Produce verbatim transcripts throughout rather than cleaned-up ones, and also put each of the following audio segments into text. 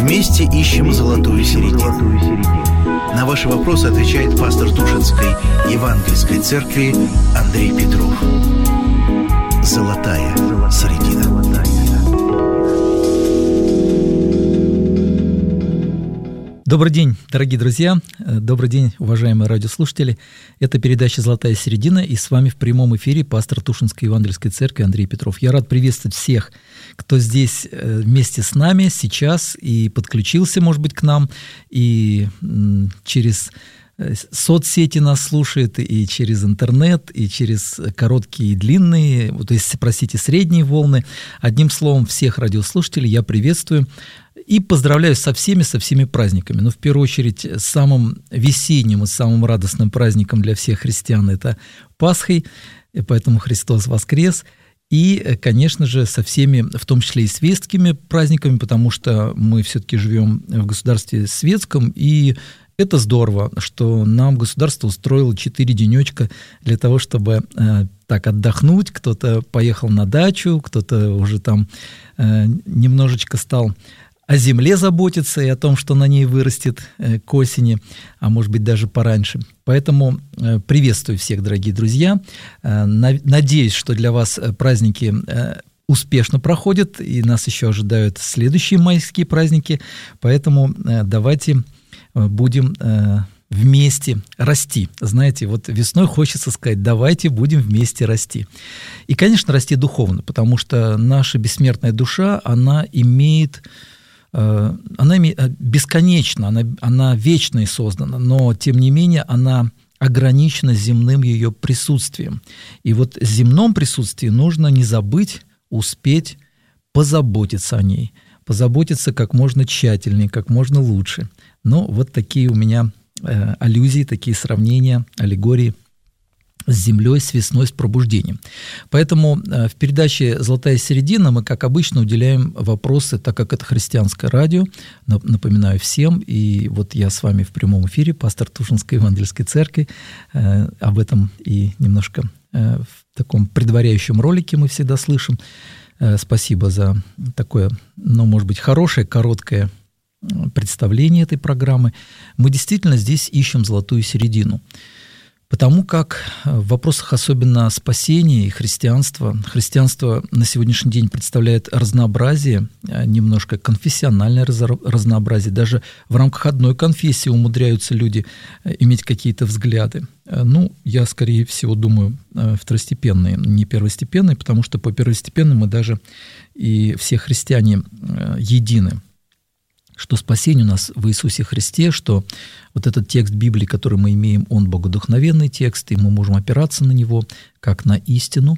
Вместе ищем золотую середину. На ваши вопросы отвечает пастор Тушинской Евангельской церкви Андрей Петров. Золотая середина. Добрый день, дорогие друзья, добрый день, уважаемые радиослушатели. Это передача «Золотая середина», и с вами в прямом эфире пастор Тушинской Евангельской церкви Андрей Петров. Я рад приветствовать всех, кто здесь вместе с нами сейчас и подключился, может быть, к нам, и через соцсети нас слушает, и через интернет, и через короткие и длинные, то есть, простите, средние волны. Одним словом, всех радиослушателей я приветствую и поздравляю со всеми, со всеми праздниками. Но в первую очередь самым весенним и самым радостным праздником для всех христиан — это Пасхой, и поэтому Христос воскрес. И, конечно же, со всеми, в том числе и светскими праздниками, потому что мы все-таки живем в государстве светском, и это здорово, что нам государство устроило четыре денечка для того, чтобы э, так отдохнуть. Кто-то поехал на дачу, кто-то уже там э, немножечко стал о земле заботиться и о том, что на ней вырастет э, к осени, а может быть даже пораньше. Поэтому э, приветствую всех, дорогие друзья. Э, на, надеюсь, что для вас праздники э, успешно проходят, и нас еще ожидают следующие майские праздники. Поэтому э, давайте будем э, вместе расти. Знаете, вот весной хочется сказать: давайте будем вместе расти. И, конечно, расти духовно, потому что наша бессмертная душа, она имеет, э, она имеет бесконечно, она, она вечно и создана, но, тем не менее, она ограничена земным ее присутствием. И вот в земном присутствии нужно не забыть, успеть позаботиться о ней, позаботиться как можно тщательнее, как можно лучше. Ну, вот такие у меня э, аллюзии, такие сравнения, аллегории с землей, с весной, с пробуждением. Поэтому э, в передаче «Золотая середина» мы, как обычно, уделяем вопросы, так как это христианское радио, напоминаю всем, и вот я с вами в прямом эфире, пастор Тушинской Евангельской церкви, э, об этом и немножко э, в таком предваряющем ролике мы всегда слышим. Э, спасибо за такое, ну, может быть, хорошее, короткое представление этой программы. Мы действительно здесь ищем золотую середину, потому как в вопросах особенно спасения и христианства, христианство на сегодняшний день представляет разнообразие, немножко конфессиональное разнообразие, даже в рамках одной конфессии умудряются люди иметь какие-то взгляды. Ну, я, скорее всего, думаю, второстепенные, не первостепенные, потому что по первостепенным мы даже и все христиане едины, что спасение у нас в Иисусе Христе, что вот этот текст Библии, который мы имеем, он богодухновенный текст, и мы можем опираться на него как на истину,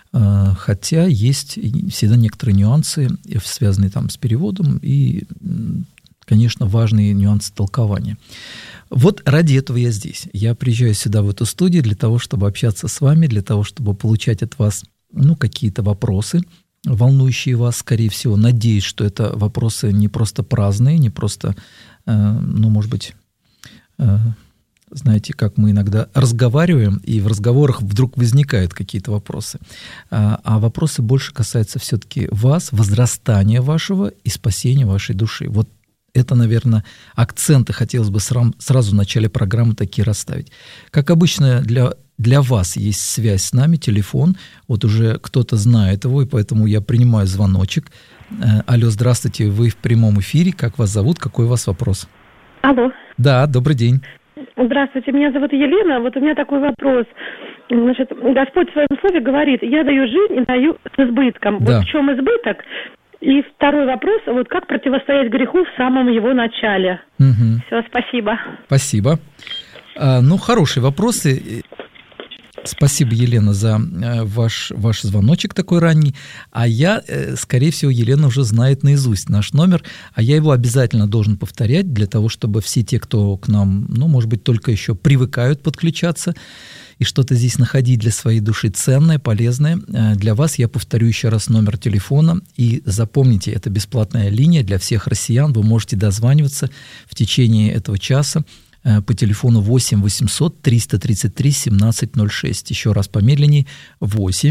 хотя есть всегда некоторые нюансы, связанные там с переводом, и, конечно, важные нюансы толкования. Вот ради этого я здесь. Я приезжаю сюда, в эту студию, для того, чтобы общаться с вами, для того, чтобы получать от вас, ну, какие-то вопросы, волнующие вас, скорее всего. Надеюсь, что это вопросы не просто праздные, не просто, э, ну, может быть, э, знаете, как мы иногда разговариваем, и в разговорах вдруг возникают какие-то вопросы. А, а вопросы больше касаются все-таки вас, возрастания вашего и спасения вашей души. Вот это, наверное, акценты хотелось бы сразу в начале программы такие расставить. Как обычно, для Для вас есть связь с нами, телефон. Вот уже кто-то знает его, и поэтому я принимаю звоночек. Алло, здравствуйте, вы в прямом эфире. Как вас зовут? Какой у вас вопрос? Алло. Да, добрый день. Здравствуйте, меня зовут Елена. Вот у меня такой вопрос. Значит, Господь в своем слове говорит: я даю жизнь и даю с избытком. Да. Вот в чем избыток? И второй вопрос: вот как противостоять греху в самом его начале? Угу. Все, спасибо. Спасибо. А, ну, хорошие вопросы. Спасибо, Елена, за ваш, ваш звоночек такой ранний. А я, скорее всего, Елена уже знает наизусть наш номер, а я его обязательно должен повторять для того, чтобы все те, кто к нам, ну, может быть, только еще привыкают подключаться и что-то здесь находить для своей души ценное, полезное. Для вас я повторю еще раз номер телефона. И запомните, это бесплатная линия для всех россиян. Вы можете дозваниваться в течение этого часа по телефону восемь восемьсот триста тридцать три семнадцать ноль шесть. Еще раз помедленнее. восемь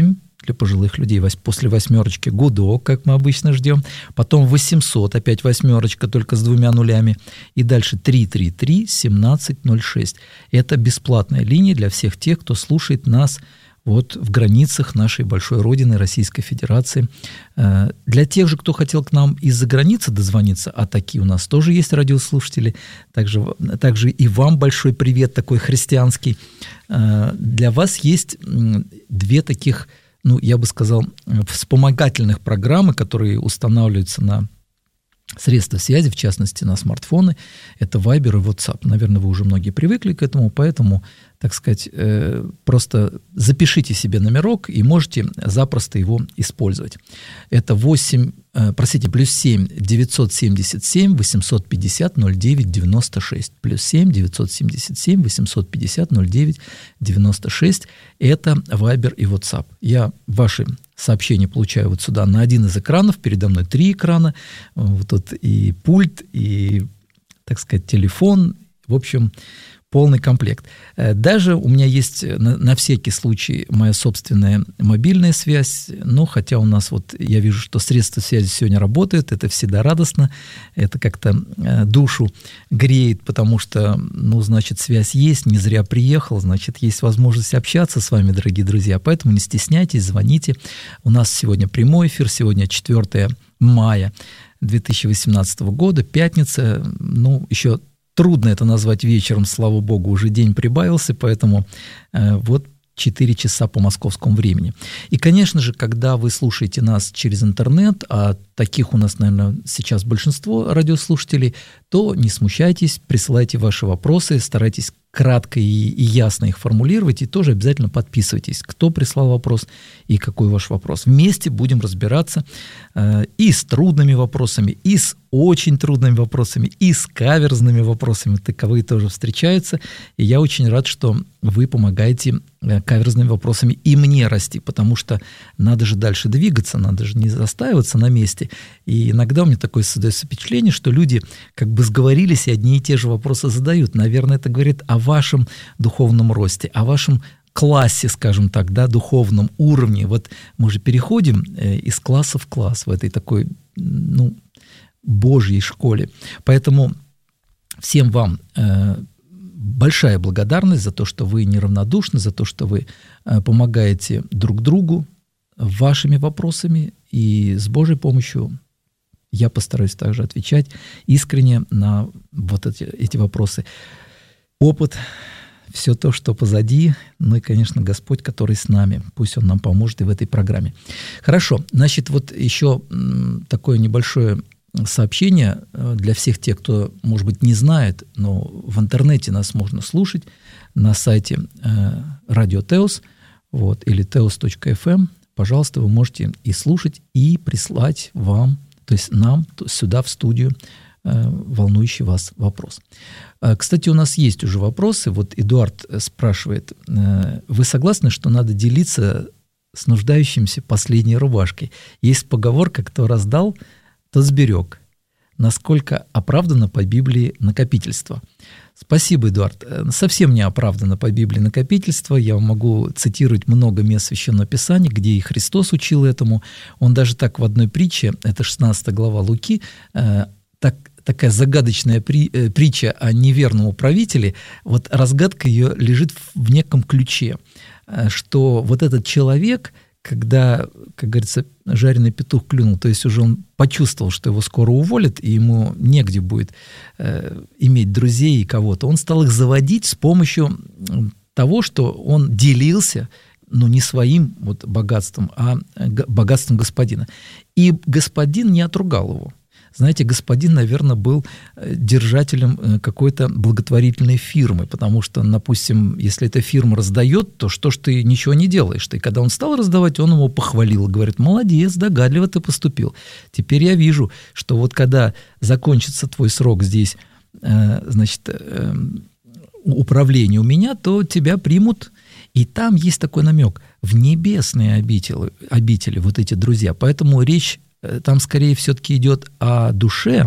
для пожилых людей. После восьмерочки гудок, как мы обычно ждем. Потом восемьсот, опять восьмерочка, только с двумя нулями. И дальше три три три семнадцать ноль шесть. Это бесплатная линия для всех тех, кто слушает нас вот в границах нашей большой родины, Российской Федерации. Для тех же, кто хотел к нам из-за границы дозвониться, а такие у нас тоже есть радиослушатели, также, также и вам большой привет такой христианский. Для вас есть две таких, ну, я бы сказал, вспомогательных программы, которые устанавливаются на средства связи, в частности, на смартфоны. Это Viber и WhatsApp. Наверное, вы уже многие привыкли к этому, поэтому, так сказать, просто запишите себе номерок и можете запросто его использовать. Это восемь, простите, плюс семь девятьсот семьдесят семь восемьсот пятьдесят ноль девять девяносто шесть. Плюс семь девятьсот семьдесят семь восемьсот пятьдесят ноль девять девяносто шесть. Это Viber и WhatsApp. Я ваши сообщения получаю вот сюда на один из экранов. Передо мной три экрана. Вот тут и пульт, и, так сказать, телефон. В общем, полный комплект. Даже у меня есть на, на всякий случай моя собственная мобильная связь, но хотя у нас вот я вижу, что средства связи сегодня работают, это всегда радостно, это как-то душу греет, потому что, ну, значит, связь есть, не зря приехал, значит, есть возможность общаться с вами, дорогие друзья, поэтому не стесняйтесь, звоните. У нас сегодня прямой эфир, сегодня четвёртое мая две тысячи восемнадцатого года, пятница, ну, еще трудно это назвать вечером, слава богу, уже день прибавился, поэтому э, вот четыре часа по московскому времени. И, конечно же, когда вы слушаете нас через интернет, а таких у нас, наверное, сейчас большинство радиослушателей, то не смущайтесь, присылайте ваши вопросы, старайтесь кратко и, и ясно их формулировать, и тоже обязательно подписывайтесь, кто прислал вопрос и какой ваш вопрос. Вместе будем разбираться э, и с трудными вопросами, и с очень трудными вопросами, и с каверзными вопросами. Таковые тоже встречаются, и я очень рад, что вы помогаете э, каверзными вопросами и мне расти, потому что надо же дальше двигаться, надо же не застаиваться на месте. И иногда у меня такое создается впечатление, что люди как бы сговорились и одни и те же вопросы задают. Наверное, это говорит о вашем духовном росте, о вашем классе, скажем так, да, духовном уровне. Вот мы же переходим из класса в класс в этой такой, ну, Божьей школе. Поэтому всем вам э, большая благодарность за то, что вы неравнодушны, за то, что вы э, помогаете друг другу вашими вопросами, и с Божьей помощью я постараюсь также отвечать искренне на вот эти, эти вопросы. Опыт, все то, что позади, ну и, конечно, Господь, который с нами. Пусть Он нам поможет и в этой программе. Хорошо, значит, вот еще такое небольшое сообщение для всех тех, кто, может быть, не знает, но в интернете нас можно слушать на сайте Радио Теос, вот, или теос точка эф эм. Пожалуйста, вы можете и слушать, и прислать вам, то есть нам сюда в студию волнующий вас вопрос. Кстати, у нас есть уже вопросы. Вот Эдуард спрашивает, вы согласны, что надо делиться с нуждающимся последней рубашкой? Есть поговорка, кто раздал, тот сберег. Насколько оправдано по Библии накопительство? Спасибо, Эдуард. Совсем не оправдано по Библии накопительство. Я могу цитировать много мест Священного Писания, где и Христос учил этому. Он даже так в одной притче, это шестнадцатая глава Луки, так, такая загадочная при, притча о неверном управителе, вот разгадка ее лежит в неком ключе, что вот этот человек, когда, как говорится, жареный петух клюнул, то есть уже он почувствовал, что его скоро уволят, и ему негде будет э, иметь друзей и кого-то, он стал их заводить с помощью того, что он делился, ну, не своим вот богатством, а богатством господина. И господин не отругал его. Знаете, господин, наверное, был держателем какой-то благотворительной фирмы, потому что, допустим, если эта фирма раздает, то что ж ты ничего не делаешь? И когда он стал раздавать, он его похвалил, говорит, молодец, догадливо ты поступил. Теперь я вижу, что вот когда закончится твой срок здесь, значит, управления у меня, то тебя примут. И там есть такой намек в небесные обители, обители вот эти друзья. Поэтому речь там скорее все-таки идет о душе,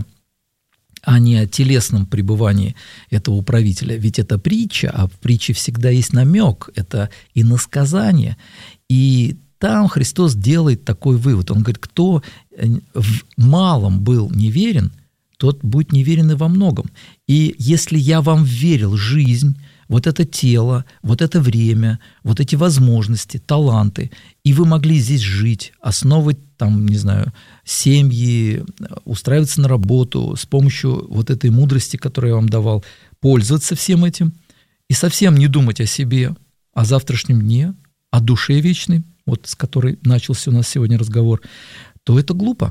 а не о телесном пребывании этого управителя. Ведь это притча, а в притче всегда есть намек, это иносказание. И там Христос делает такой вывод. Он говорит, кто в малом был неверен, тот будет неверен и во многом. И если я вам верил жизнь, вот это тело, вот это время, вот эти возможности, таланты, и вы могли здесь жить, основывать там, не знаю, семьи, устраиваться на работу с помощью вот этой мудрости, которую я вам давал, пользоваться всем этим и совсем не думать о себе, о завтрашнем дне, о душе вечной, вот с которой начался у нас сегодня разговор, то это глупо,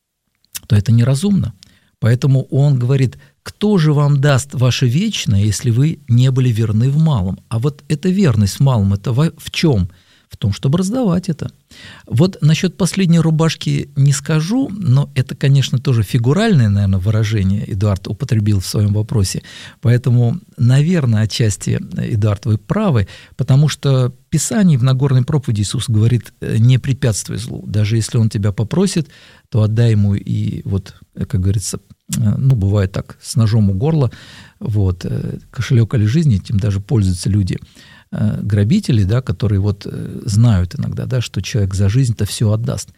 то это неразумно. Поэтому он говорит, кто же вам даст ваше вечное, если вы не были верны в малом? А вот эта верность в малом, это в чем? В том, чтобы раздавать это. Вот насчет последней рубашки не скажу, но это, конечно, тоже фигуральное, наверное, выражение Эдуард употребил в своем вопросе. Поэтому, наверное, отчасти, Эдуард, вы правы, потому что в Писании, в Нагорной проповеди Иисус говорит, не препятствуй злу. Даже если он тебя попросит, то отдай ему и вот, как говорится, ну, бывает так, с ножом у горла, вот, кошелек или жизни, этим даже пользуются люди, грабители, да, которые вот знают иногда, да, что человек за жизнь-то все отдаст.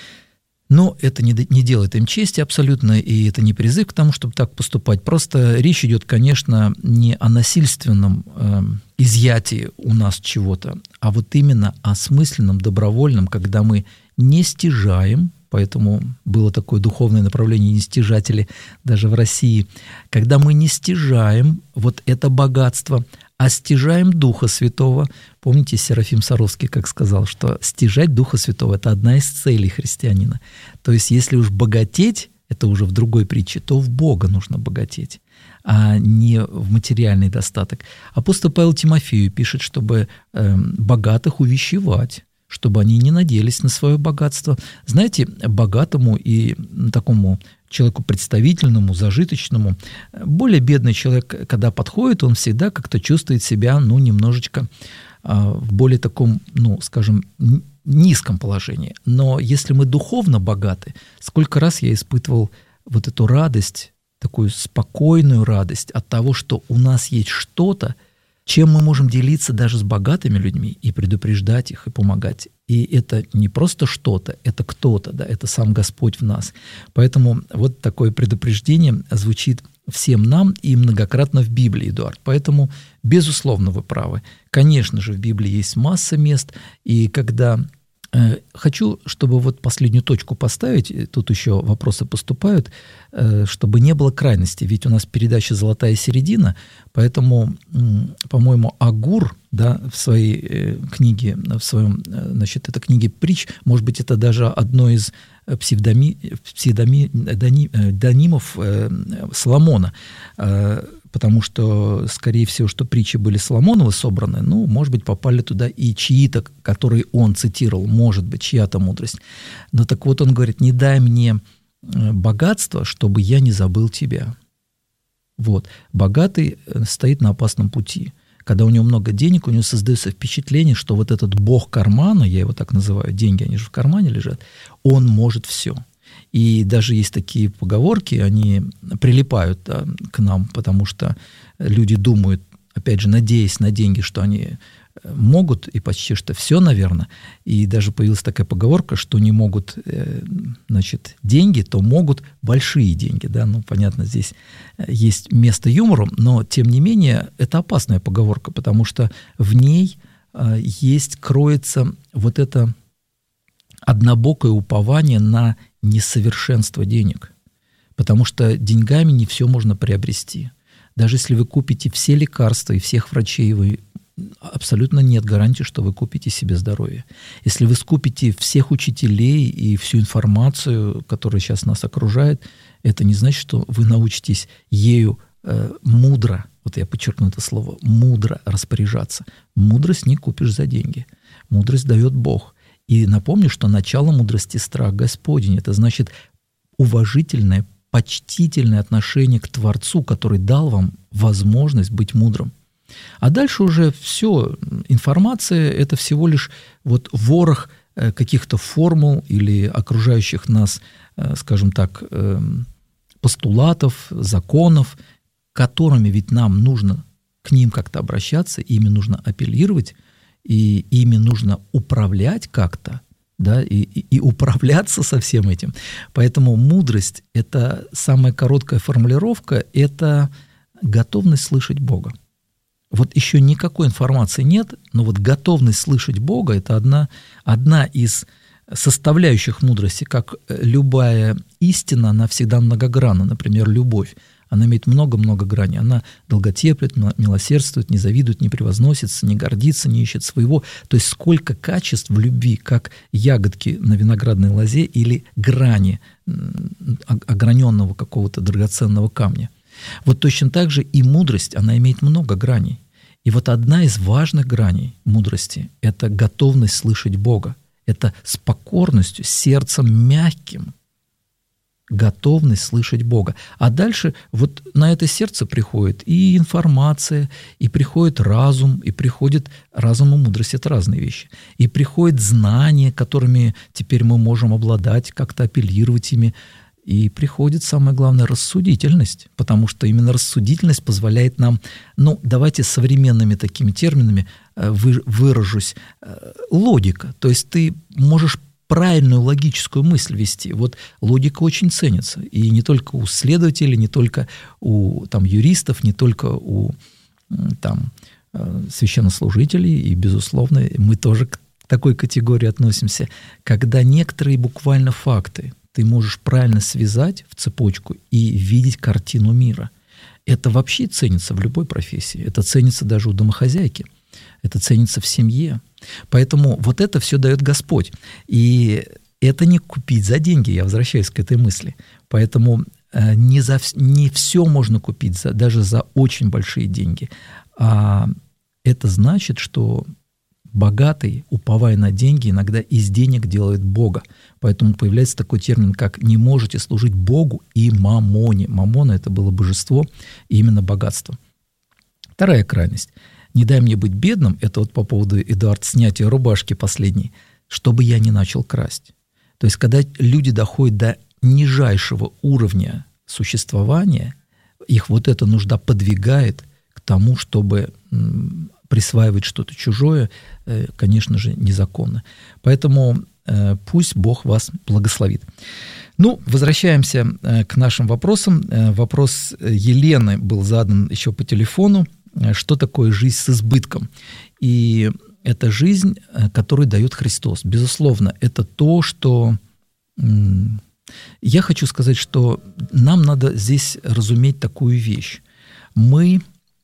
Но это не, не делает им чести абсолютно, и это не призыв к тому, чтобы так поступать. Просто речь идет, конечно, не о насильственном э, изъятии у нас чего-то, а вот именно о смысленном, добровольном, когда мы не стяжаем, поэтому было такое духовное направление нестяжатели даже в России, когда мы не стяжаем вот это богатство, а стяжаем Духа Святого. Помните, Серафим Саровский как сказал, что стяжать Духа Святого – это одна из целей христианина. То есть если уж богатеть, это уже в другой притче, то в Бога нужно богатеть, а не в материальный достаток. Апостол Павел Тимофею пишет, чтобы э, богатых увещевать, чтобы они не надеялись на свое богатство. Знаете, богатому и такому человеку представительному, зажиточному, более бедный человек, когда подходит, он всегда как-то чувствует себя, ну, немножечко а, в более таком, ну, скажем, низком положении. Но если мы духовно богаты, сколько раз я испытывал вот эту радость, такую спокойную радость от того, что у нас есть что-то, чем мы можем делиться даже с богатыми людьми и предупреждать их, и помогать. И это не просто что-то, это кто-то, да, это сам Господь в нас. Поэтому вот такое предупреждение звучит всем нам и многократно в Библии, Эдуард. Поэтому, безусловно, вы правы. Конечно же, в Библии есть масса мест, и когда... Хочу, чтобы вот последнюю точку поставить, тут еще вопросы поступают, чтобы не было крайности, ведь у нас передача «Золотая середина», поэтому, по-моему, Агур, да, в своей книге, в своем, значит, это книге притч, может быть, это даже одно из псевдоми, псевдоми, дони, донимов Соломона, потому что, скорее всего, что притчи были Соломоновы собраны, ну, может быть, попали туда и чьи-то, которые он цитировал, может быть, чья-то мудрость. Но так вот он говорит, не дай мне богатство, чтобы я не забыл тебя. Вот. Богатый стоит на опасном пути. Когда у него много денег, у него создается впечатление, что вот этот бог кармана, я его так называю, деньги, они же в кармане лежат, он может все. И даже есть такие поговорки, они прилипают, да, к нам, потому что люди думают, опять же, надеясь на деньги, что они могут, и почти что все, наверное. И даже появилась такая поговорка, что не могут, значит, деньги, то могут большие деньги. Да? Ну, понятно, здесь есть место юмору, но, тем не менее, это опасная поговорка, потому что в ней есть, кроется вот это однобокое упование на несовершенство денег, потому что деньгами не все можно приобрести. Даже если вы купите все лекарства и всех врачей, вы абсолютно нет гарантии, что вы купите себе здоровье. Если вы скупите всех учителей и всю информацию, которая сейчас нас окружает, это не значит, что вы научитесь ею э, мудро, вот я подчеркну это слово, мудро распоряжаться. Мудрость не купишь за деньги. Мудрость дает Бог. И напомню, что начало мудрости – страх Господень. Это значит уважительное, почтительное отношение к Творцу, который дал вам возможность быть мудрым. А дальше уже все, информация – это всего лишь вот ворох каких-то формул или окружающих нас, скажем так, постулатов, законов, которыми ведь нам нужно к ним как-то обращаться, ими нужно апеллировать, и ими нужно управлять как-то, да, и, и, и управляться со всем этим. Поэтому мудрость – это самая короткая формулировка, это готовность слышать Бога. Вот еще никакой информации нет, но вот готовность слышать Бога – это одна, одна из составляющих мудрости, как любая истина, она всегда многогранна. Например, любовь. Она имеет много-много граней. Она долготерпит, милосердствует, не завидует, не превозносится, не гордится, не ищет своего. То есть сколько качеств в любви, как ягодки на виноградной лозе или грани ограненного какого-то драгоценного камня. Вот точно так же и мудрость, она имеет много граней. И вот одна из важных граней мудрости – это готовность слышать Бога. Это с покорностью, сердцем мягким, готовность слышать Бога. А дальше вот на это сердце приходит и информация, и приходит разум, и приходит разум и мудрость – это разные вещи. И приходит знания, которыми теперь мы можем обладать, как-то апеллировать ими. И приходит, самое главное, рассудительность, потому что именно рассудительность позволяет нам, ну, давайте современными такими терминами вы, выражусь, логика. То есть ты можешь правильную логическую мысль вести. Вот логика очень ценится. И не только у следователей, не только у там, юристов, не только у там, священнослужителей. И, безусловно, мы тоже к такой категории относимся, когда некоторые буквально факты ты можешь правильно связать в цепочку и видеть картину мира. Это вообще ценится в любой профессии. Это ценится даже у домохозяйки. Это ценится в семье. Поэтому вот это все дает Господь. И это не купить за деньги, я возвращаюсь к этой мысли. Поэтому не, за, не все можно купить за, даже за очень большие деньги. А это значит, что богатый, уповая на деньги, иногда из денег делает Бога. Поэтому появляется такой термин, как «не можете служить Богу и мамоне». Мамона – это было божество и именно богатство. Вторая крайность. «Не дай мне быть бедным» – это вот по поводу, Эдуард, снятия рубашки последней, чтобы я не начал красть. То есть, когда люди доходят до нижайшего уровня существования, их вот эта нужда подвигает к тому, чтобы присваивать что-то чужое, конечно же, незаконно. Поэтому пусть Бог вас благословит. Ну, возвращаемся к нашим вопросам. Вопрос Елены был задан еще по телефону. Что такое жизнь с избытком? И это жизнь, которую дает Христос. Безусловно, это то, что... Я хочу сказать, что нам надо здесь разуметь такую вещь. Мы,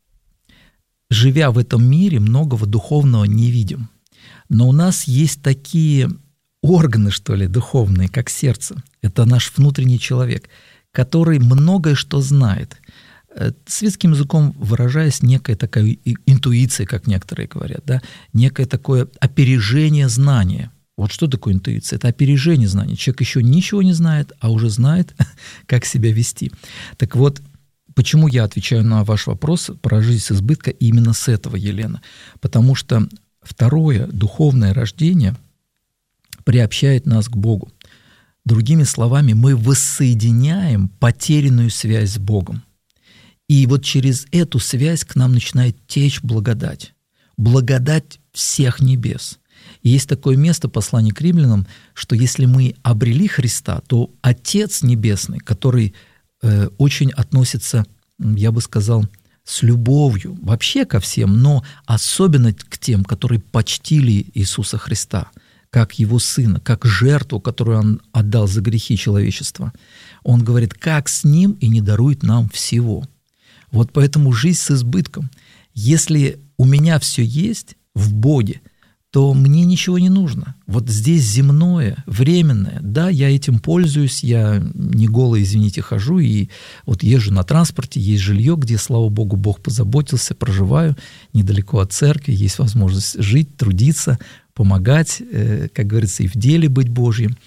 живя в этом мире, многого духовного не видим. Но у нас есть такие органы, что ли, духовные, как сердце. Это наш внутренний человек, который многое что знает. Светским языком выражаясь, некая такая интуиция, как некоторые говорят, да? Некое такое опережение знания. Вот что такое интуиция? Это опережение знания. Человек еще ничего не знает, а уже знает, как себя вести. Так вот, почему я отвечаю на ваш вопрос про жизнь с избытка именно с этого, Елена? Потому что второе, духовное рождение приобщает нас к Богу. Другими словами, мы воссоединяем потерянную связь с Богом. И вот через эту связь к нам начинает течь благодать. Благодать всех небес. И есть такое место, послание к римлянам, что если мы обрели Христа, то Отец Небесный, который э, очень относится, я бы сказал, с любовью вообще ко всем, но особенно к тем, которые почтили Иисуса Христа, как Его Сына, как жертву, которую Он отдал за грехи человечества. Он говорит, как с Ним и не дарует нам всего. Вот поэтому жизнь с избытком. Если у меня все есть в Боге, то мне ничего не нужно. Вот здесь земное, временное. Да, я этим пользуюсь, я не голый, извините, хожу, и вот езжу на транспорте, есть жилье, где, слава Богу, Бог позаботился, проживаю недалеко от церкви, есть возможность жить, трудиться, помогать, как говорится, и в деле быть Божьим.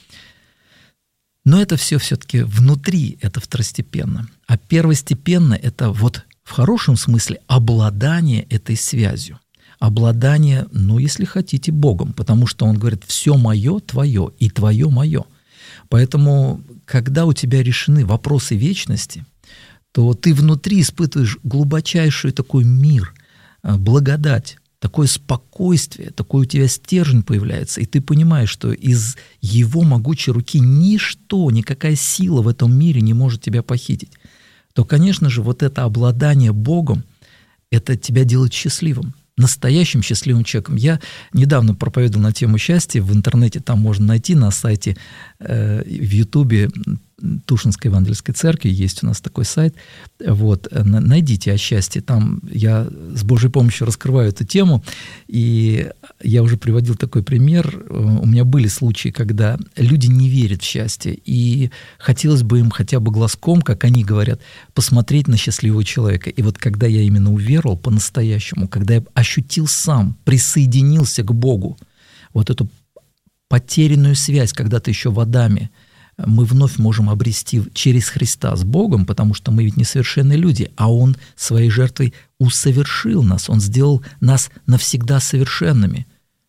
Но это все все-таки внутри, это второстепенно. А первостепенно – это вот в хорошем смысле обладание этой связью. Обладание, ну, если хотите, Богом, потому что Он говорит, все мое твое, и твое мое. Поэтому, когда у тебя решены вопросы вечности, то ты внутри испытываешь глубочайший такой мир, благодать, такое спокойствие, такой у тебя стержень появляется, и ты понимаешь, что из его могучей руки ничто, никакая сила в этом мире не может тебя похитить, то, конечно же, вот это обладание Богом, это тебя делает счастливым, настоящим счастливым человеком. Я недавно проповедовал на тему счастья, в интернете там можно найти, на сайте, э, в Ютубе Тушинской Евангельской Церкви, есть у нас такой сайт, вот, найдите о счастье, там я с Божьей помощью раскрываю эту тему, и я уже приводил такой пример, у меня были случаи, когда люди не верят в счастье, и хотелось бы им хотя бы глазком, как они говорят, посмотреть на счастливого человека, и вот когда я именно уверовал по-настоящему, когда я ощутил сам, присоединился к Богу, вот эту потерянную связь, когда-то еще в Адаме, мы вновь можем обрести через Христа с Богом, потому что мы ведь несовершенные люди, а Он своей жертвой усовершил нас, Он сделал нас навсегда совершенными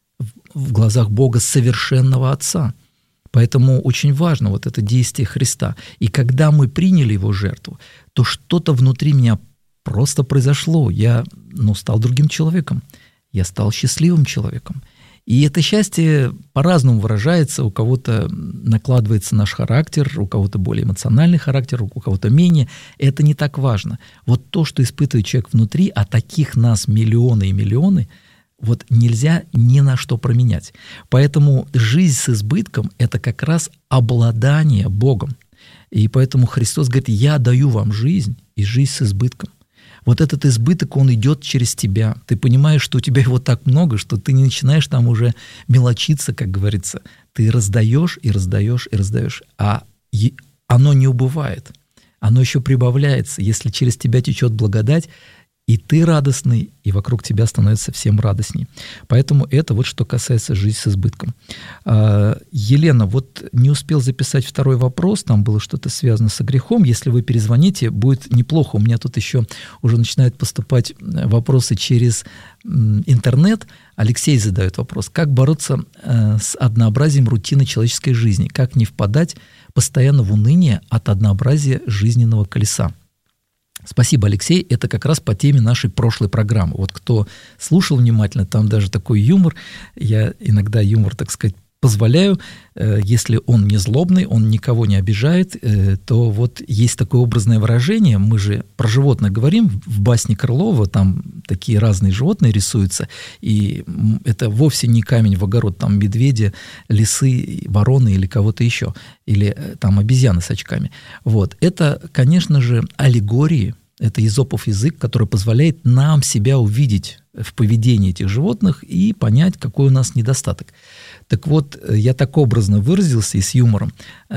в глазах Бога, совершенного Отца. Поэтому очень важно вот это действие Христа. И когда мы приняли Его жертву, то что-то внутри меня просто произошло. Я ну, стал другим человеком, я стал счастливым человеком. И это счастье по-разному выражается, у кого-то накладывается наш характер, у кого-то более эмоциональный характер, у кого-то менее. Это не так важно. Вот то, что испытывает человек внутри, а таких нас миллионы и миллионы, вот нельзя ни на что променять. Поэтому жизнь с избытком – это как раз обладание Богом. И поэтому Христос говорит: «Я даю вам жизнь, и жизнь с избытком». Вот этот избыток, он идет через тебя. Ты понимаешь, что у тебя его так много, что ты не начинаешь там уже мелочиться, как говорится. Ты раздаешь и раздаешь и раздаешь. А оно не убывает. Оно еще прибавляется. Если через тебя течет благодать, и ты радостный, и вокруг тебя становится всем радостней. Поэтому это вот что касается жизни с избытком. Елена, вот не успел записать второй вопрос, там было что-то связано со грехом. Если вы перезвоните, будет неплохо. У меня тут еще уже начинают поступать вопросы через интернет. Алексей задает вопрос: как бороться с однообразием рутины человеческой жизни? Как не впадать постоянно в уныние от однообразия жизненного колеса? Спасибо, Алексей. Это как раз по теме нашей прошлой программы. Вот кто слушал внимательно, там даже такой юмор. Я иногда юмор, так сказать, позволяю. Если он не злобный, он никого не обижает, то вот есть такое образное выражение. Мы же про животных говорим. В басне Крылова там такие разные животные рисуются. И это вовсе не камень в огород. Там медведи, лисы, вороны или кого-то еще. Или там обезьяны с очками. Вот. Это, конечно же, аллегории. Это Эзопов язык, который позволяет нам себя увидеть в поведении этих животных и понять, какой у нас недостаток. Так вот, я так образно выразился и с юмором.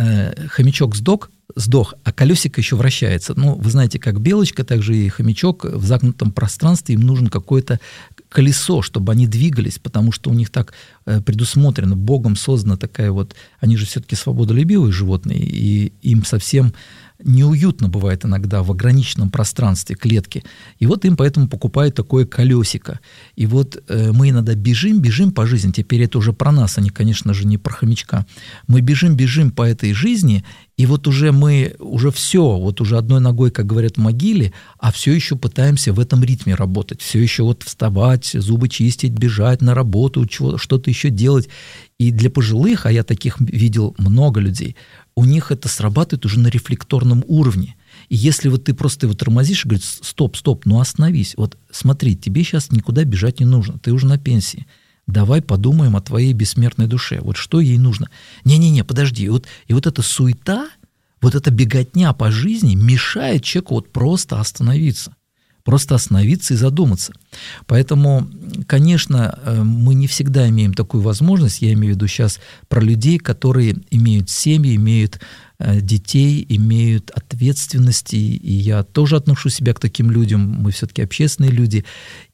Хомячок сдох, сдох, а колесико еще вращается. Ну, вы знаете, как белочка, так же и хомячок в замкнутом пространстве, им нужно какое-то колесо, чтобы они двигались, потому что у них так предусмотрено, Богом создана такая вот... Они же все-таки свободолюбивые животные, и им совсем неуютно бывает иногда в ограниченном пространстве клетки. И вот им поэтому покупают такое колесико. И вот э, мы иногда бежим, бежим по жизни. Теперь это уже про нас, а не, конечно же, не про хомячка. Мы бежим, бежим по этой жизни, и вот уже мы, уже все, вот уже одной ногой, как говорят, в могиле, а все еще пытаемся в этом ритме работать. Все еще вот вставать, зубы чистить, бежать на работу, что-то еще делать. И для пожилых, а я таких видел много людей, у них это срабатывает уже на рефлекторном уровне. И если вот ты просто его тормозишь и говоришь: стоп, стоп, ну остановись, вот смотри, тебе сейчас никуда бежать не нужно, ты уже на пенсии, давай подумаем о твоей бессмертной душе, вот что ей нужно. Не-не-не, подожди, и вот, и вот эта суета, вот эта беготня по жизни мешает человеку вот просто остановиться. Просто остановиться и задуматься. Поэтому, конечно, мы не всегда имеем такую возможность. Я имею в виду сейчас про людей, которые имеют семьи, имеют детей, имеют ответственности. И я тоже отношу себя к таким людям. Мы все-таки общественные люди.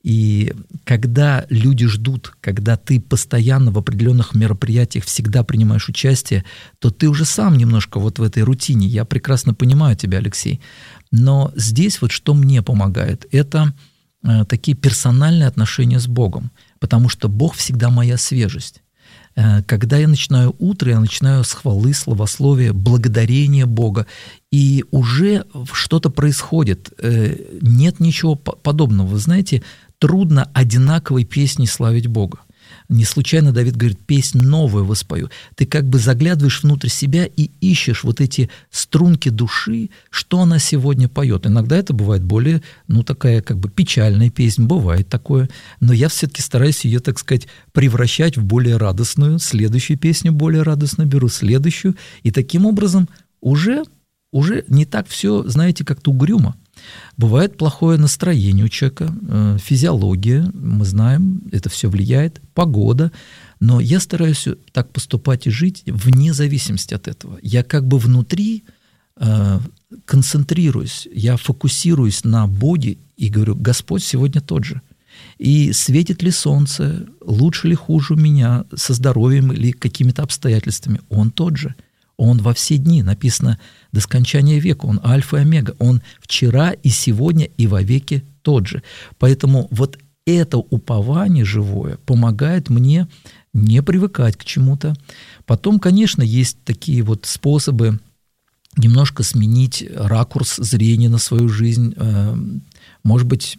И когда люди ждут, когда ты постоянно в определенных мероприятиях всегда принимаешь участие, то ты уже сам немножко вот в этой рутине. Я прекрасно понимаю тебя, Алексей. Но здесь вот что мне помогает, это э, такие персональные отношения с Богом, потому что Бог всегда моя свежесть. Э, когда я начинаю утро, я начинаю с хвалы, славословия, благодарения Бога, и уже что-то происходит. Э, нет ничего подобного. Вы знаете, трудно одинаковой песней славить Бога. Не случайно Давид говорит: «Песнь новую воспою». Ты как бы заглядываешь внутрь себя и ищешь вот эти струнки души, что она сегодня поет. Иногда это бывает более, ну, такая как бы печальная песня, бывает такое, но я все-таки стараюсь ее, так сказать, превращать в более радостную, следующую песню более радостную беру, следующую, и таким образом уже, уже не так все, знаете, как-то угрюмо. Бывает плохое настроение у человека, э, физиология, мы знаем, это все влияет, погода, но я стараюсь так поступать и жить вне зависимости от этого. Я как бы внутри э, концентрируюсь, я фокусируюсь на Боге и говорю: Господь сегодня тот же. И светит ли солнце, лучше ли хуже у меня, со здоровьем или какими-то обстоятельствами, Он тот же. Он во все дни, написано, до скончания века, Он альфа и омега, Он вчера и сегодня и вовеки тот же. Поэтому вот это упование живое помогает мне не привыкать к чему-то. Потом, конечно, есть такие вот способы немножко сменить ракурс зрения на свою жизнь, может быть,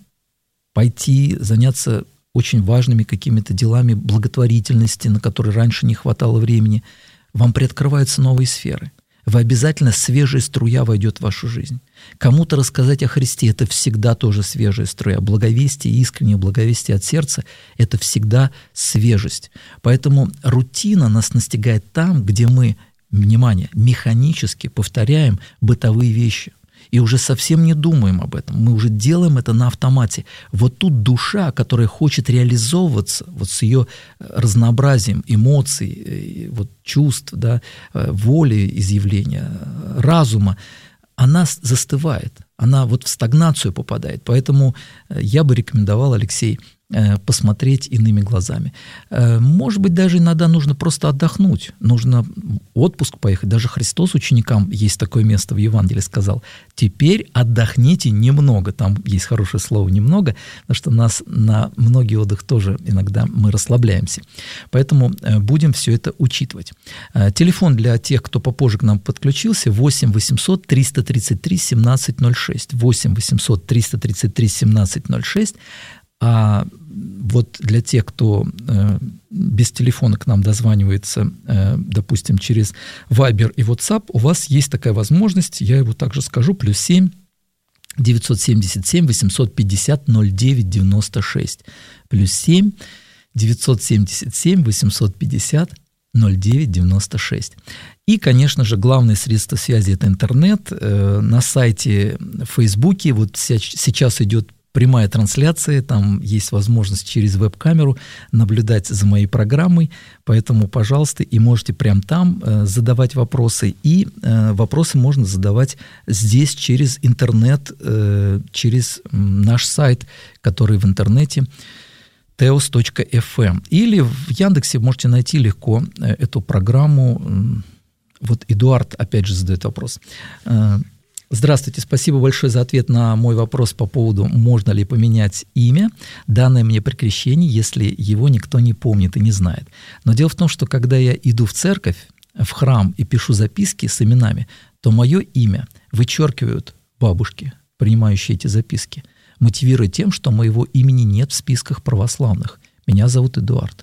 пойти заняться очень важными какими-то делами благотворительности, на которые раньше не хватало времени. Вам приоткрываются новые сферы. Вы обязательно, свежая струя войдет в вашу жизнь. Кому-то рассказать о Христе – это всегда тоже свежая струя. Благовестие, искреннее благовестие от сердца – это всегда свежесть. Поэтому рутина нас настигает там, где мы, внимание, механически повторяем бытовые вещи. И уже совсем не думаем об этом. Мы уже делаем это на автомате. Вот тут душа, которая хочет реализовываться вот с ее разнообразием эмоций, вот чувств, да, воли изъявления, разума, она застывает, она вот в стагнацию попадает. Поэтому я бы рекомендовал, Алексей, посмотреть иными глазами. Может быть, даже иногда нужно просто отдохнуть, нужно отпуск поехать. Даже Христос ученикам, есть такое место в Евангелии, сказал: теперь отдохните немного. Там есть хорошее слово «немного», потому что нас на многие отдых тоже иногда мы расслабляемся. Поэтому будем все это учитывать. Телефон для тех, кто попозже к нам подключился: восемь восемьсот триста тридцать три семнадцать ноль шесть. восемь восемьсот триста тридцать три семнадцать ноль шесть. А вот для тех, кто э, без телефона к нам дозванивается, э, допустим, через Viber и WhatsApp, у вас есть такая возможность, я его также скажу: плюс семь девятьсот семьдесят семь восемьсот пятьдесят ноль девять девяносто шесть. Плюс семь девятьсот семьдесят семь восемьсот пятьдесят ноль девять девяносто шесть. И, конечно же, главное средство связи – это интернет. Э, на сайте, в Фейсбуке вот сейчас идет прямая трансляция, там есть возможность через веб-камеру наблюдать за моей программой, поэтому, пожалуйста, и можете прямо там э, задавать вопросы, и э, вопросы можно задавать здесь через интернет, э, через наш сайт, который в интернете теос точка эф эм. Или в Яндексе можете найти легко э, эту программу. Вот Эдуард опять же задает вопрос. Здравствуйте, спасибо большое за ответ на мой вопрос по поводу, можно ли поменять имя, данное мне при крещении, если его никто не помнит и не знает. Но дело в том, что когда я иду в церковь, в храм и пишу записки с именами, то мое имя вычеркивают бабушки, принимающие эти записки, мотивируя тем, что моего имени нет в списках православных. Меня зовут Эдуард.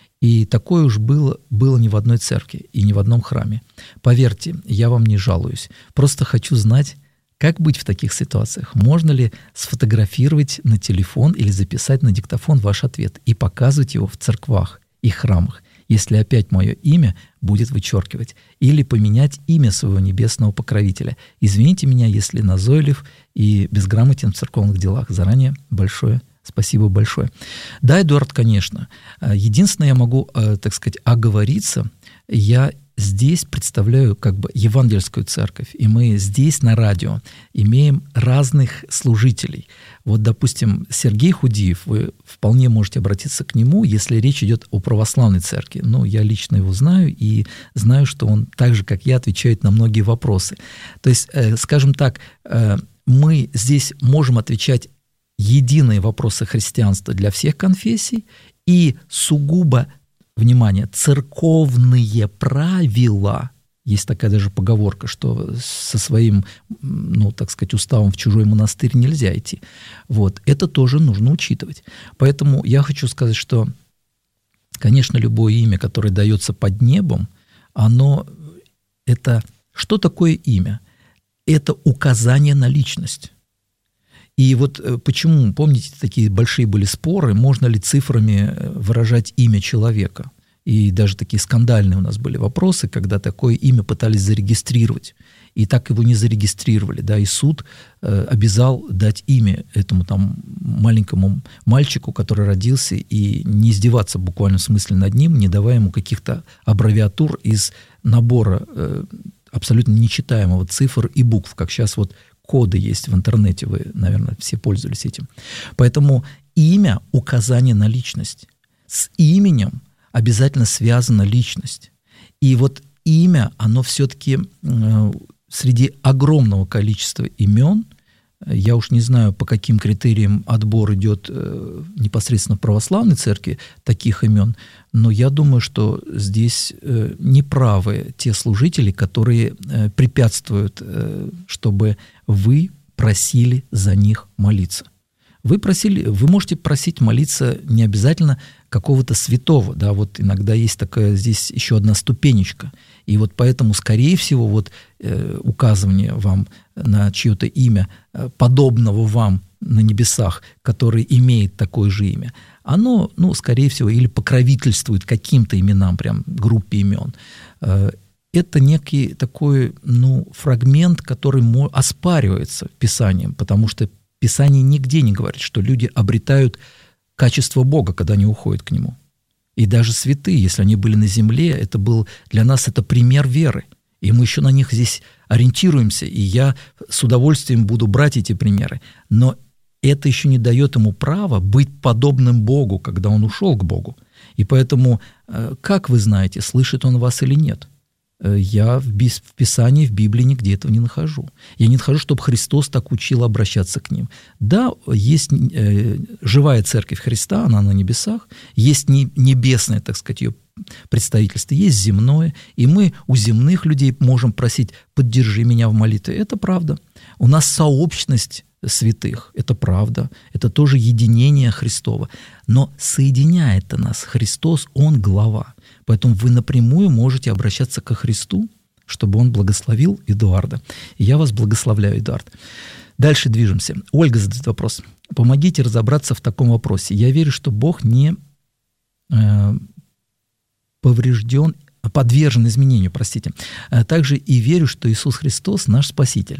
И такое уж было, было не в одной церкви и не в одном храме. Поверьте, я вам не жалуюсь. Просто хочу знать, как быть в таких ситуациях. Можно ли сфотографировать на телефон или записать на диктофон ваш ответ и показывать его в церквах и храмах, если опять мое имя будет вычеркивать, или поменять имя своего небесного покровителя. Извините меня, если назойлив и безграмотен в церковных делах. Заранее большое спасибо большое. Да, Эдуард, конечно. Единственное, я могу, так сказать, оговориться. Я здесь представляю как бы евангельскую церковь, и мы здесь на радио имеем разных служителей. Вот, допустим, Сергей Худиев, вы вполне можете обратиться к нему, если речь идет о православной церкви. Ну, я лично его знаю и знаю, что он так же, как я, отвечает на многие вопросы. То есть, скажем так, мы здесь можем отвечать единые вопросы христианства для всех конфессий и сугубо, внимание, церковные правила Есть такая даже поговорка, что со своим, ну, так сказать, уставом в чужой монастырь нельзя идти. Вот. Это тоже нужно учитывать. Поэтому я хочу сказать, что, конечно, любое имя, которое дается под небом, оно это... Что такое имя? Это указание на личность. И вот почему, помните, такие большие были споры, можно ли цифрами выражать имя человека? И даже такие скандальные у нас были вопросы, когда такое имя пытались зарегистрировать. И так его не зарегистрировали. Да, и суд э, обязал дать имя этому там маленькому мальчику, который родился, и не издеваться в буквальном смысле над ним, не давая ему каких-то аббревиатур из набора э, абсолютно нечитаемого цифр и букв, как сейчас вот коды есть в интернете, вы, наверное, все пользовались этим. Поэтому имя – указание на личность. С именем обязательно связана личность. И вот имя, оно все-таки э, среди огромного количества имен, я уж не знаю, по каким критериям отбор идет э, непосредственно в православной церкви таких имен, но я думаю, что здесь э, неправы те служители, которые э, препятствуют, э, чтобы вы просили за них молиться. Вы просили, вы можете просить молиться не обязательно какого-то святого, да, вот иногда есть такая здесь еще одна ступенечка, и вот поэтому, скорее всего, вот э, указывание вам на чье-то имя, э, подобного вам на небесах, который имеет такое же имя, оно, ну, скорее всего, или покровительствует каким-то именам, прям группе имен. Э, это некий такой, ну, фрагмент, который оспаривается Писанием, потому что Писание нигде не говорит, что люди обретают качество Бога, когда они уходят к Нему. И даже святые, если они были на земле, это был для нас это пример веры. И мы еще на них здесь ориентируемся, и я с удовольствием буду брать эти примеры. Но это еще не дает ему права быть подобным Богу, когда он ушел к Богу. И поэтому, как вы знаете, слышит он вас или нет? Я в Писании, в Библии нигде этого не нахожу. Я не нахожу, чтобы Христос так учил обращаться к ним. Да, есть э, живая церковь Христа, она на небесах, есть не, небесное, так сказать, ее представительство, есть земное, и мы у земных людей можем просить «поддержи меня в молитве». Это правда. У нас сообщность святых, это правда, это тоже единение Христово. Но соединяет-то нас Христос, Он глава. Поэтому вы напрямую можете обращаться ко Христу, чтобы Он благословил Эдуарда. И я вас благословляю, Эдуард. Дальше движемся. Ольга задает вопрос. Помогите разобраться в таком вопросе. Я верю, что Бог не э, поврежден, подвержен изменению, простите. Также и верю, что Иисус Христос наш Спаситель.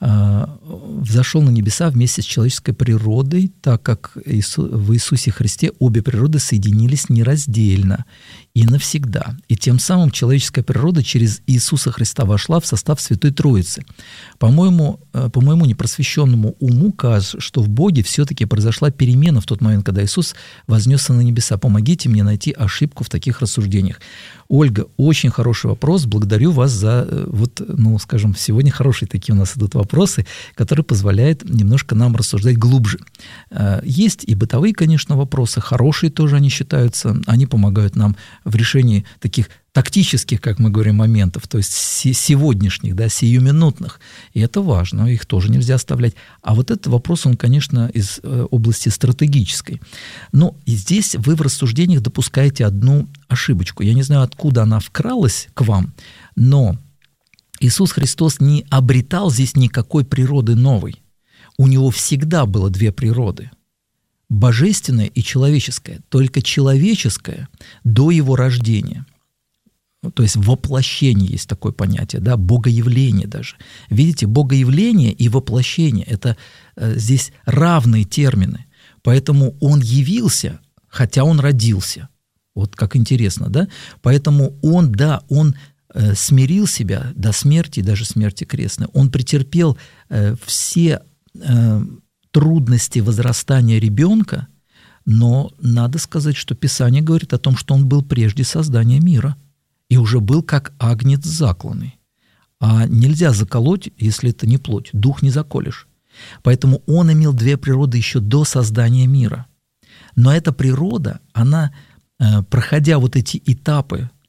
Взошел на небеса вместе с человеческой природой, так как в Иисусе Христе обе природы соединились нераздельно и навсегда. И тем самым человеческая природа через Иисуса Христа вошла в состав Святой Троицы. По-моему, по моему непросвещенному уму кажется, что в Боге все-таки произошла перемена в тот момент, когда Иисус вознесся на небеса. Помогите мне найти ошибку в таких рассуждениях. Ольга, очень хороший вопрос. Благодарю вас за, вот, ну, скажем, сегодня хорошие такие у нас идут вопросы, которые позволяют немножко нам рассуждать глубже. Есть и бытовые, конечно, вопросы, хорошие тоже они считаются, они помогают нам в решении таких тактических, как мы говорим, моментов, то есть сегодняшних, да, сиюминутных. И это важно, их тоже нельзя оставлять. А вот этот вопрос, он, конечно, из области стратегической. Но и здесь вы в рассуждениях допускаете одну ошибочку. Я не знаю, откуда она вкралась к вам, но Иисус Христос не обретал здесь никакой природы новой. У Него всегда было две природы. Божественная и человеческая. Только человеческая до Его рождения. То есть воплощение есть такое понятие, да, богоявление даже. Видите, богоявление и воплощение – это э, здесь равные термины. Поэтому Он явился, хотя Он родился. Вот как интересно, да? Поэтому Он, да, Он э, смирил себя до смерти, даже смерти крестной. Он претерпел э, все э, трудности возрастания ребенка, но надо сказать, что Писание говорит о том, что Он был прежде создания мира. И уже был как агнец закланный. А нельзя заколоть, если это не плоть. Дух не заколешь. Поэтому он имел две природы еще до создания мира. Но эта природа, она, проходя вот эти этапы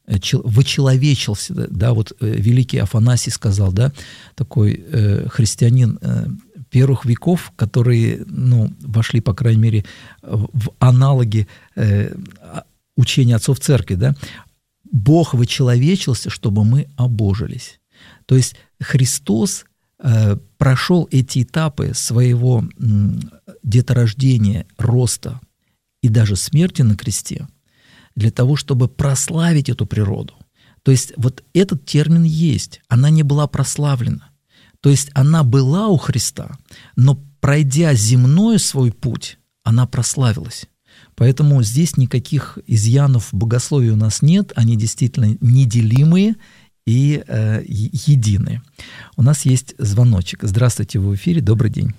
вычеловечился, да, вот великий Афанасий сказал, да, такой э, христианин э, первых веков, которые, ну, вошли, по крайней мере, в аналоги э, учения отцов церкви, да, Бог вычеловечился, чтобы мы обожились. То есть Христос э, прошел эти этапы своего м, деторождения, роста и даже смерти на кресте для того, чтобы прославить эту природу. То есть вот этот термин есть, она не была прославлена. То есть она была у Христа, но пройдя земной свой путь, она прославилась. Поэтому здесь никаких изъянов в богословии у нас нет, они действительно неделимые и э, единые. У нас есть звоночек. Здравствуйте, вы в эфире, добрый день.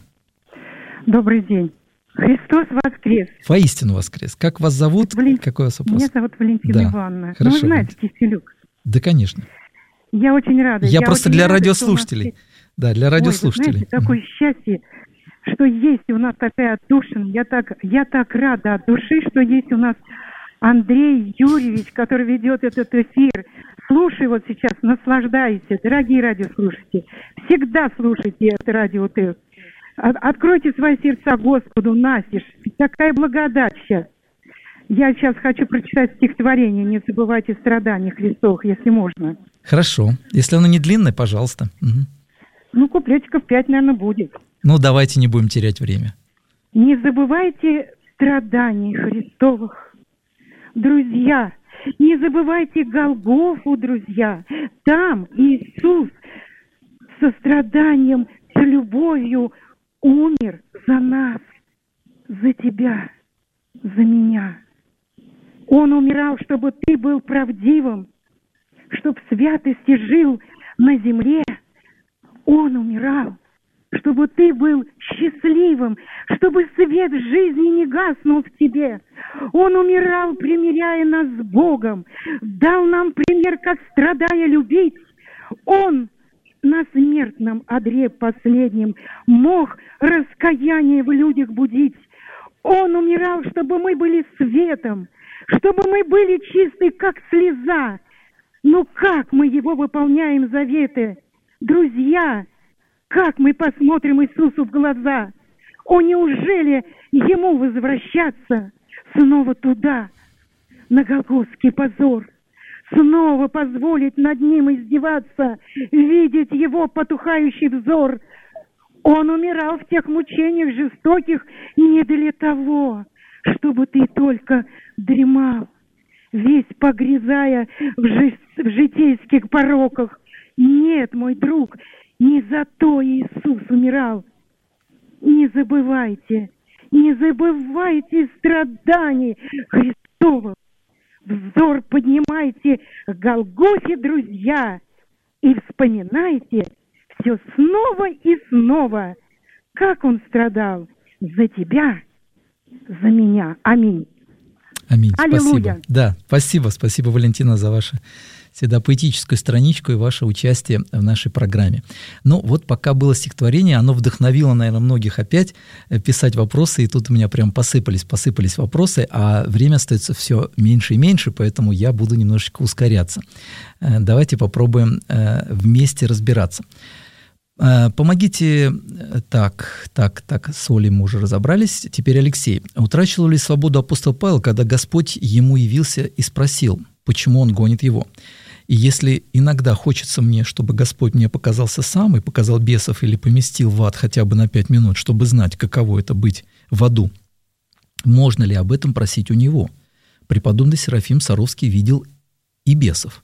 Добрый день. Христос воскрес. Воистину воскрес. Как вас зовут? Вален... Какой у вас вопрос? Меня зовут Валентина да. Ивановна. Хорошо. Ну, вы знаете Киселюк. Да, конечно. Я очень рада. Я, Я просто для рада, радиослушателей. Нас... Да, для радиослушателей. Ой, вы знаете, такое счастье, что есть у нас такая Тушин. Я так, я так рада от души, что есть у нас Андрей Юрьевич, который ведет этот эфир. Слушай вот сейчас, наслаждайся, дорогие радиослушатели. Всегда слушайте это радио ТЭС. Откройте свои сердца Господу настежь. Такая благодать сейчас. Я сейчас хочу прочитать стихотворение. Не забывайте страданий Христовых, если можно. Хорошо. Если оно не длинное, пожалуйста. Угу. Ну, куплетиков пять, наверное, будет. Ну, давайте не будем терять время. Не забывайте страданий Христовых. Друзья, не забывайте Голгофу, друзья. Там Иисус со страданием, с любовью умер за нас, за тебя, за меня. Он умирал, чтобы ты был правдивым, чтобы в святости жил на земле. Он умирал, чтобы ты был счастливым, чтобы свет жизни не гаснул в тебе. Он умирал, примиряя нас с Богом, дал нам пример, как, страдая, любить. Он на смертном одре последнем мог раскаяние в людях будить. Он умирал, чтобы мы были светом, чтобы мы были чисты, как слеза. Но как мы его выполняем заветы? Друзья, как мы посмотрим Иисусу в глаза? О, неужели ему возвращаться снова туда, на Голгофский позор? Снова позволить над ним издеваться, видеть его потухающий взор. Он умирал в тех мучениях жестоких не для того, чтобы ты только дремал, весь погрязая в, жи- в житейских пороках. Нет, мой друг, не за то Иисус умирал. Не забывайте, не забывайте страданий Христовых. Взор поднимайте к Голгофе, друзья, и вспоминайте все снова и снова, как он страдал за тебя, за меня. Аминь. Аминь. Аллилуйя. Спасибо. Да, спасибо, спасибо, Валентина, за ваше всегда поэтическую страничку и ваше участие в нашей программе. Ну, вот пока было стихотворение, оно вдохновило, наверное, многих опять писать вопросы, и тут у меня прям посыпались, посыпались вопросы, а время остается все меньше и меньше, поэтому я буду немножечко ускоряться. Давайте попробуем вместе разбираться. Помогите, так, так, так, с Олей мы уже разобрались. Теперь Алексей. Утрачил ли свободу апостол Павел, когда Господь ему явился и спросил, почему он гонит его? И если иногда хочется мне, чтобы Господь мне показался сам и показал бесов или поместил в ад хотя бы на пять минут, чтобы знать, каково это быть в аду, можно ли об этом просить у него? Преподобный Серафим Саровский видел и бесов.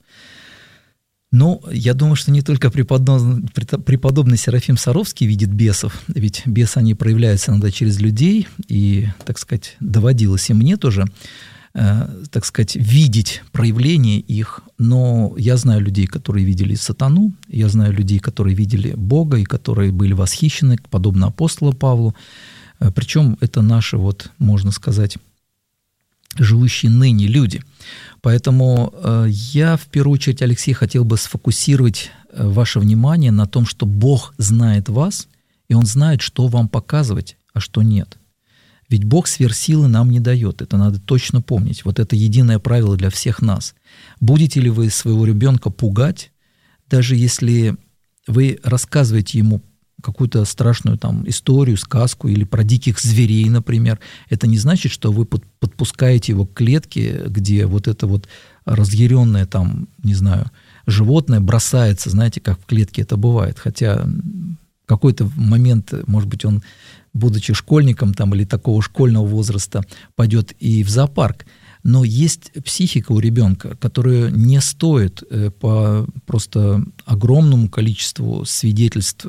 Но я думаю, что не только преподобный, преподобный Серафим Саровский видит бесов, ведь бесы, они проявляются иногда через людей, и, так сказать, доводилось и мне тоже, э, так сказать, видеть проявление их, но я знаю людей, которые видели сатану, я знаю людей, которые видели Бога, и которые были восхищены, подобно апостолу Павлу, э, причем это наши, вот, можно сказать, живущие ныне люди. Поэтому э, я, в первую очередь, Алексей, хотел бы сфокусировать э, ваше внимание на том, что Бог знает вас, и Он знает, что вам показывать, а что нет. Ведь Бог сверхсилы нам не дает, это надо точно помнить. Вот это единое правило для всех нас. Будете ли вы своего ребенка пугать, даже если вы рассказываете ему какую-то страшную там историю, сказку или про диких зверей, например, это не значит, что вы подпускаете его к клетке, где вот это вот разъяренное там, не знаю, животное бросается, знаете, как в клетке это бывает. Хотя в какой-то момент, может быть, он, будучи школьником там, или такого школьного возраста, пойдет и в зоопарк. Но есть психика у ребенка, которую не стоит по просто огромному количеству свидетельств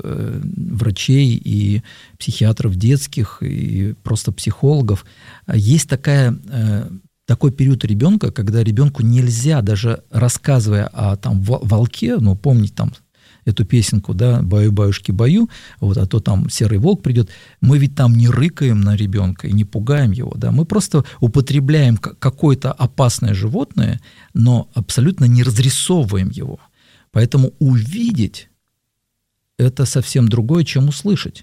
врачей и психиатров детских, и просто психологов. Есть такая, такой период ребенка, когда ребенку нельзя, даже рассказывая о там, волке, ну, помните там эту песенку, да, «Баю-баюшки-баю», вот, а то там серый волк придет, мы ведь там не рыкаем на ребенка и не пугаем его, да, мы просто употребляем какое-то опасное животное, но абсолютно не разрисовываем его. Поэтому увидеть – это совсем другое, чем услышать.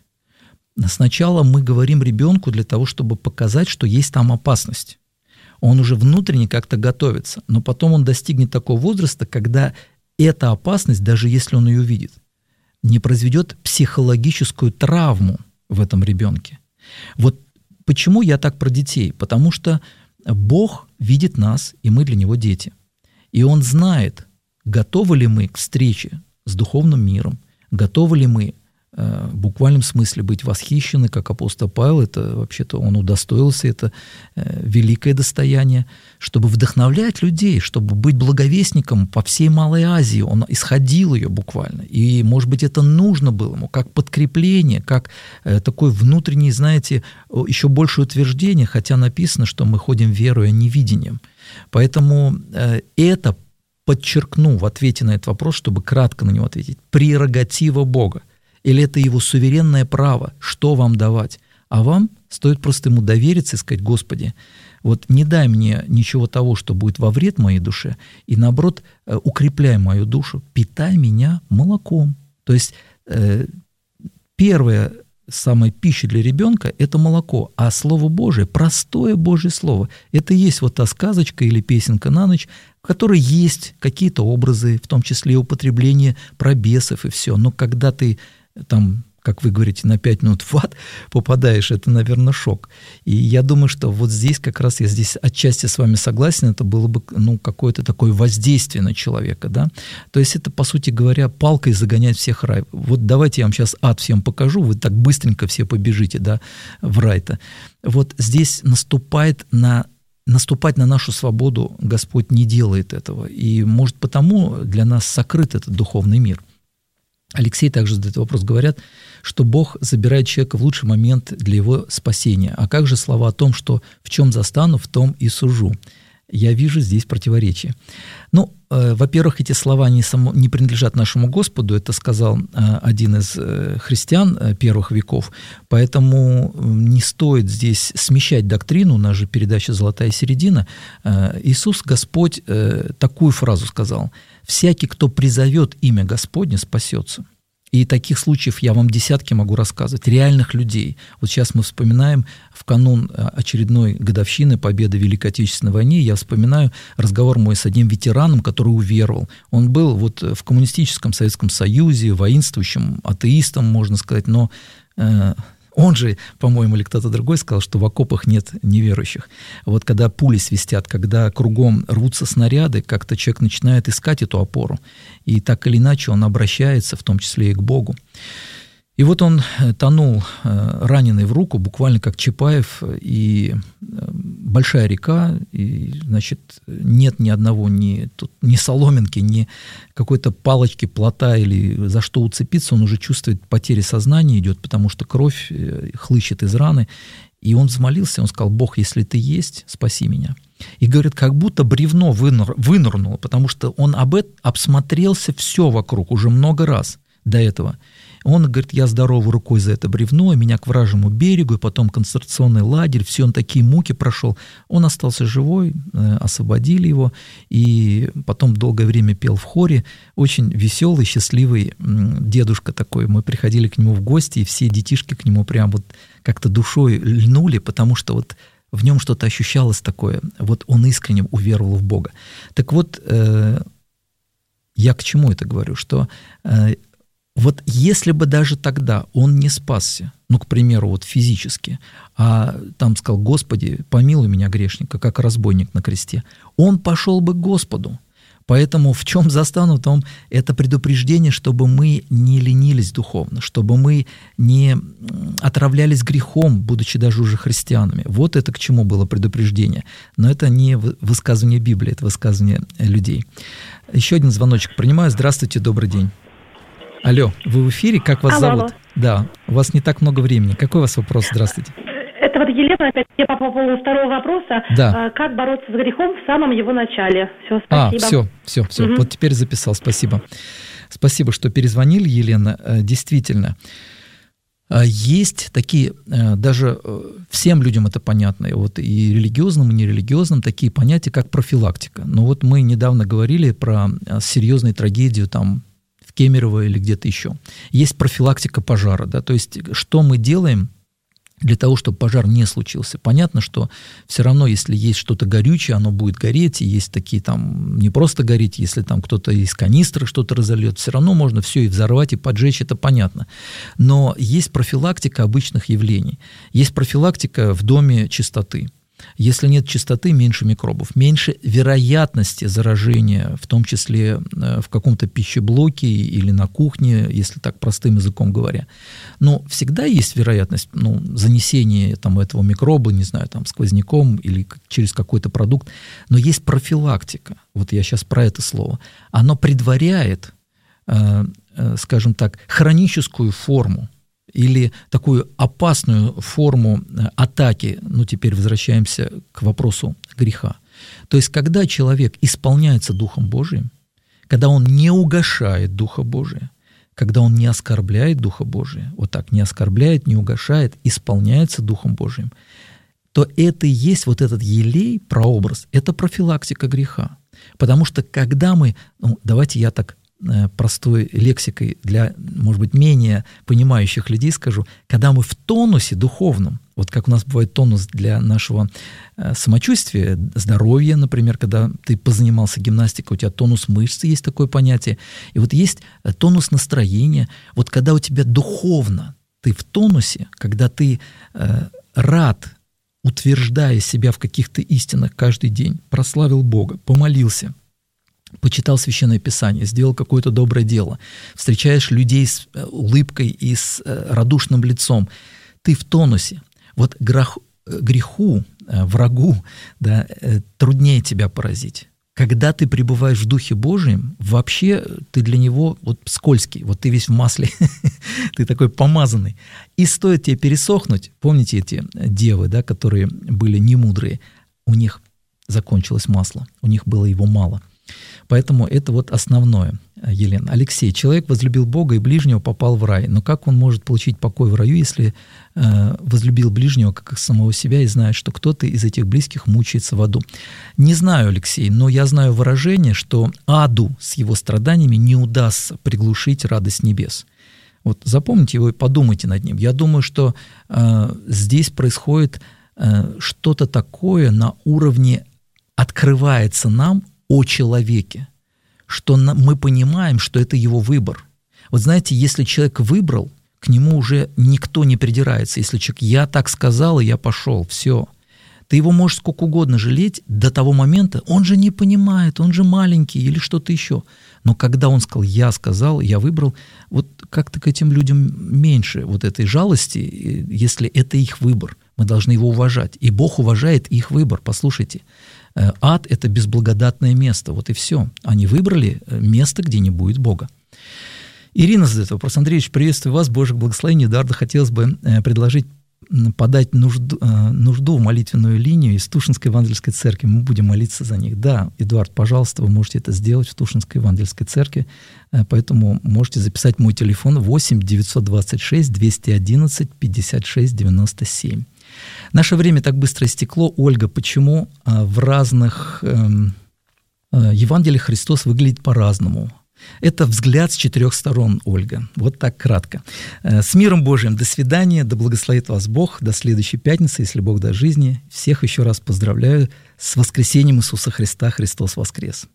Сначала мы говорим ребенку для того, чтобы показать, что есть там опасность. Он уже внутренне как-то готовится, но потом он достигнет такого возраста, когда эта опасность, даже если он ее видит, не произведет психологическую травму в этом ребенке. Вот почему я так про детей? Потому что Бог видит нас, и мы для Него дети. И Он знает, готовы ли мы к встрече с духовным миром, готовы ли мы э, в буквальном смысле быть восхищены, как апостол Павел, это вообще-то он удостоился, это э, великое достояние, чтобы вдохновлять людей, чтобы быть благовестником по всей Малой Азии. Он исходил ее буквально. И, может быть, это нужно было ему, как подкрепление, как э, такое внутреннее, знаете, еще больше утверждение, хотя написано, что мы ходим верой, а не видением. Поэтому э, это, подчеркну в ответе на этот вопрос, чтобы кратко на него ответить, прерогатива Бога. Или это его суверенное право, что вам давать. А вам стоит просто ему довериться и сказать: Господи, вот не дай мне ничего того, что будет во вред моей душе, и наоборот, укрепляй мою душу, питай меня молоком. То есть э, первая самая пища для ребенка – это молоко, а Слово Божие, простое Божье Слово, это и есть вот та сказочка или песенка на ночь, в которой есть какие-то образы, в том числе и употребление про бесов и все. Но когда ты там, как вы говорите, на пять минут в ад попадаешь, это, наверное, шок. И я думаю, что вот здесь как раз я здесь отчасти с вами согласен, это было бы, ну, какое-то такое воздействие на человека, да. То есть это, по сути говоря, палкой загонять всех в рай. Вот давайте я вам сейчас ад всем покажу, вы так быстренько все побежите, да, в рай-то. Вот здесь наступает на Наступать на нашу свободу Господь не делает этого. И, может, потому для нас сокрыт этот духовный мир. Алексей также задает вопрос, говорят, что Бог забирает человека в лучший момент для его спасения. А как же слова о том, что в чем застану, в том и сужу? Я вижу здесь противоречие. Ну, э, во-первых, эти слова не, само, не принадлежат нашему Господу, это сказал э, один из э, христиан э, первых веков, поэтому не стоит здесь смещать доктрину, у нас же передача «Золотая середина». Э, Иисус, Господь, э, такую фразу сказал: «Всякий, кто призовет имя Господне, спасется». И таких случаев я вам десятки могу рассказывать, реальных людей. Вот сейчас мы вспоминаем в канун очередной годовщины победы в Великой Отечественной войне, я вспоминаю разговор мой с одним ветераном, который уверовал. Он был вот в коммунистическом Советском Союзе, воинствующим атеистом, можно сказать, но э, он же, по-моему, или кто-то другой сказал, что в окопах нет неверующих. Вот когда пули свистят, когда кругом рвутся снаряды, как-то человек начинает искать эту опору. И так или иначе он обращается, в том числе и к Богу. И вот он тонул, раненый в руку, буквально как Чапаев, и большая река, и, значит, нет ни одного, ни, тут, ни соломинки, ни какой-то палочки, плота или за что уцепиться, он уже чувствует потери сознания идет, потому что кровь хлыщет из раны. И он взмолился, он сказал: Бог, если ты есть, спаси меня. И говорит, как будто бревно выныр, вынырнуло, потому что он об этом обсмотрелся все вокруг уже много раз до этого. Он говорит, я здоровой рукой за это бревно, меня к вражьему берегу, и потом концентрационный лагерь, все, он такие муки прошел. Он остался живой, освободили его, и потом долгое время пел в хоре. Очень веселый, счастливый дедушка такой. Мы приходили к нему в гости, и все детишки к нему прям вот как-то душой льнули, потому что вот в нем что-то ощущалось такое. Вот он искренне уверовал в Бога. Так вот, э, я к чему это говорю? Что э, вот если бы даже тогда он не спасся, ну, к примеру, вот физически, а там сказал, Господи, помилуй меня, грешника, как разбойник на кресте, он пошел бы к Господу. Поэтому в чем застану, в том это предупреждение, чтобы мы не ленились духовно, чтобы мы не отравлялись грехом, будучи даже уже христианами. Вот это к чему было предупреждение. Но это не высказывание Библии, это высказывание людей. Еще один звоночек принимаю. Здравствуйте, добрый день. Алло, вы в эфире? Как вас алло, зовут? Алло. Да, у вас не так много времени. Какой у вас вопрос? Здравствуйте. Это вот Елена, опять я по поводу второго вопроса. Да. Как бороться с грехом в самом его начале? Все, спасибо. А, все, все, все. Угу. Вот теперь записал. Спасибо. Спасибо, что перезвонили, Елена. Действительно, есть такие, даже всем людям это понятно, вот и религиозным, и нерелигиозным, такие понятия, как профилактика. Но вот мы недавно говорили про серьезную трагедию там в Кемерово или где-то еще. Есть профилактика пожара, да, то есть что мы делаем для того, чтобы пожар не случился. Понятно, что все равно, если есть что-то горючее, оно будет гореть, и есть такие там, не просто гореть, если там кто-то из канистры что-то разольет, все равно можно все и взорвать, и поджечь, это понятно. Но есть профилактика обычных явлений. Есть профилактика в доме чистоты. Если нет чистоты, меньше микробов, меньше вероятности заражения, в том числе в каком-то пищеблоке или на кухне, если так простым языком говоря. Но всегда есть вероятность ну, занесения там, этого микроба, не знаю, там, сквозняком или через какой-то продукт. Но есть профилактика, вот я сейчас про это слово. Оно предваряет, скажем так, хроническую форму или такую опасную форму атаки, ну теперь возвращаемся к вопросу греха. То есть, когда человек исполняется Духом Божиим, когда он не угашает Духа Божия, когда он не оскорбляет Духа Божия, вот так, не оскорбляет, не угашает, исполняется Духом Божиим, то это и есть вот этот елей, прообраз, это профилактика греха. Потому что когда мы, ну, давайте я так простой лексикой для, может быть, менее понимающих людей скажу, когда мы в тонусе духовном, вот как у нас бывает тонус для нашего самочувствия, здоровья, например, когда ты позанимался гимнастикой, у тебя тонус мышц, есть такое понятие, и вот есть тонус настроения, вот когда у тебя духовно ты в тонусе, когда ты э, рад, утверждая себя в каких-то истинах каждый день, прославил Бога, помолился, почитал Священное Писание, сделал какое-то доброе дело, встречаешь людей с улыбкой и с радушным лицом, ты в тонусе. Вот грех, греху, врагу, да, труднее тебя поразить. Когда ты пребываешь в Духе Божием, вообще ты для него вот скользкий, вот ты весь в масле, ты такой помазанный. И стоит тебе пересохнуть, помните эти девы, да, которые были немудрые, у них закончилось масло, у них было его мало. Поэтому это вот основное, Елена. Алексей, человек возлюбил Бога и ближнего, попал в рай. Но как он может получить покой в раю, если э, возлюбил ближнего как самого себя и знает, что кто-то из этих близких мучается в аду? Не знаю, Алексей, но я знаю выражение, что аду с его страданиями не удастся приглушить радость небес. Вот запомните его и подумайте над ним. Я думаю, что э, здесь происходит э, что-то такое на уровне открывается нам о человеке, что мы понимаем, что это его выбор. Вот знаете, если человек выбрал, к нему уже никто не придирается. Если человек «я так сказал, и я пошел», все. Ты его можешь сколько угодно жалеть до того момента, он же не понимает, он же маленький или что-то еще. Но когда он сказал «я сказал, я выбрал», вот как-то к этим людям меньше вот этой жалости, если это их выбор. Мы должны его уважать. И Бог уважает их выбор. Послушайте, ад – это безблагодатное место. Вот и все. Они выбрали место, где не будет Бога. Ирина задает вопрос. Андрей Ильич, приветствую вас. Божьих благословений. Дарда, хотелось бы предложить подать нужду, нужду в молитвенную линию из Тушинской Евангельской церкви. Мы будем молиться за них. Да, Эдуард, пожалуйста, вы можете это сделать в Тушинской Евангельской церкви, поэтому можете записать мой телефон восемь девятьсот двадцать шесть двести одиннадцать пятьдесят шесть девяносто семь. Наше время так быстро истекло. Ольга, почему в разных Евангелиях Христос выглядит по-разному? Это взгляд с четырех сторон, Ольга. Вот так кратко. С миром Божиим. До свидания. Да благословит вас Бог. До следующей пятницы, если Бог даст жизни. Всех еще раз поздравляю с воскресением Иисуса Христа. Христос воскрес.